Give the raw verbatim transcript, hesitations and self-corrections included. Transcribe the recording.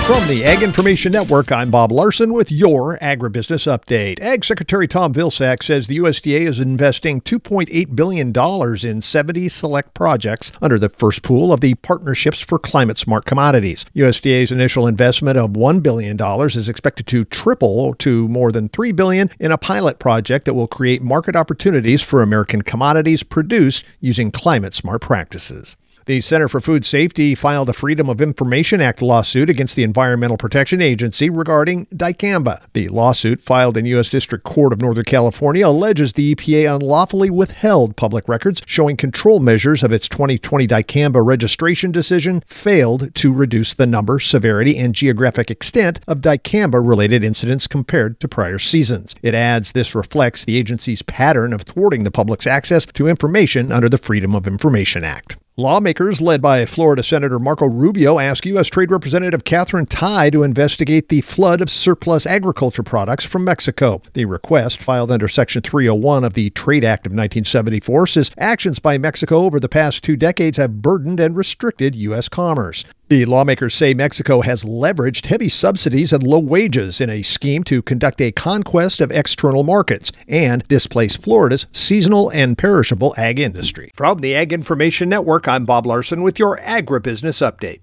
From the Ag Information Network, I'm Bob Larson with your Agribusiness Update. Ag Secretary Tom Vilsack says the U S D A is investing two point eight billion dollars in seventy select projects under the first pool of the Partnerships for Climate Smart Commodities. U S D A's initial investment of one billion dollars is expected to triple to more than three billion dollars in a pilot project that will create market opportunities for American commodities produced using climate-smart practices. The Center for Food Safety filed a Freedom of Information Act lawsuit against the Environmental Protection Agency regarding dicamba. The lawsuit, filed in U S District Court of Northern California, alleges the E P A unlawfully withheld public records showing control measures of its twenty twenty dicamba registration decision failed to reduce the number, severity, and geographic extent of dicamba-related incidents compared to prior seasons. It adds this reflects the agency's pattern of thwarting the public's access to information under the Freedom of Information Act. Lawmakers, led by Florida Senator Marco Rubio, asked U S Trade Representative Katherine Tai to investigate the flood of surplus agriculture products from Mexico. The request, filed under Section three oh one of the Trade Act of nineteen seventy-four, says actions by Mexico over the past two decades have burdened and restricted U S commerce. The lawmakers say Mexico has leveraged heavy subsidies and low wages in a scheme to conduct a conquest of external markets and displace Florida's seasonal and perishable ag industry. From the Ag Information Network, I'm Bob Larson with your Agribusiness Update.